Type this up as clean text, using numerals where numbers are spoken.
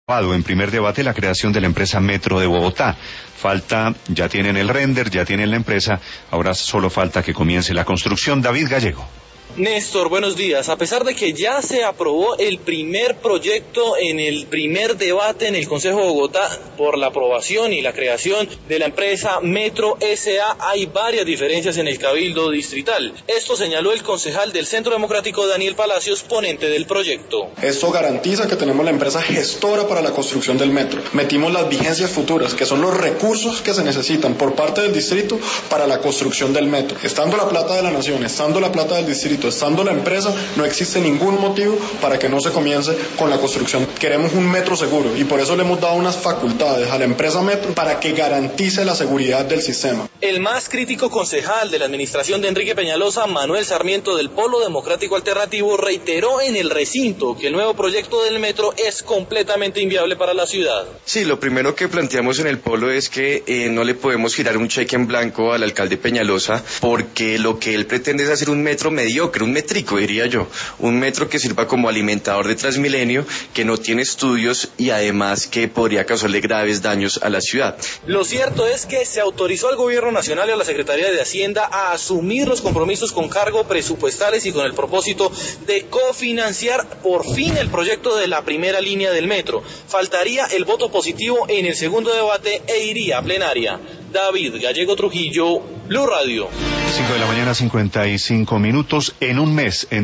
En primer debate, la creación de la empresa Metro de Bogotá. Ya tienen el render, ya tienen la empresa, ahora solo falta que comience la construcción. David Gallego. Néstor, buenos días. A pesar de que ya se aprobó el primer proyecto en el primer debate en el Consejo de Bogotá por la aprobación y la creación de la empresa Metro S.A., hay varias diferencias en el Cabildo Distrital. Esto señaló el concejal del Centro Democrático, Daniel Palacios, ponente del proyecto. Esto garantiza que tenemos la empresa gestora para la construcción del metro. Metimos las vigencias futuras, que son los recursos que se necesitan por parte del distrito para la construcción del metro. Estando la plata de la nación, estando la plata del distrito, estando la empresa, no existe ningún motivo para que no se comience con la construcción. Queremos un metro seguro y por eso le hemos dado unas facultades a la empresa Metro para que garantice la seguridad del sistema. El más crítico concejal de la administración de Enrique Peñalosa, Manuel Sarmiento, del Polo Democrático Alternativo, reiteró en el recinto que el nuevo proyecto del metro es completamente inviable para la ciudad. Sí, lo primero que planteamos en el Polo es que no le podemos girar un cheque en blanco al alcalde Peñalosa, porque lo que él pretende es hacer un metro mediocre, un métrico, diría yo, un metro que sirva como alimentador de Transmilenio, que no tiene estudios y además que podría causarle graves daños a la ciudad. Lo cierto es que se autorizó al Gobierno Nacional y a la Secretaría de Hacienda a asumir los compromisos con cargo presupuestales y con el propósito de cofinanciar por fin el proyecto de la primera línea del metro. Faltaría el voto positivo en el segundo debate e iría a plenaria. David Gallego Trujillo, Blue Radio. 5 de la mañana, 55 minutos. En un mes.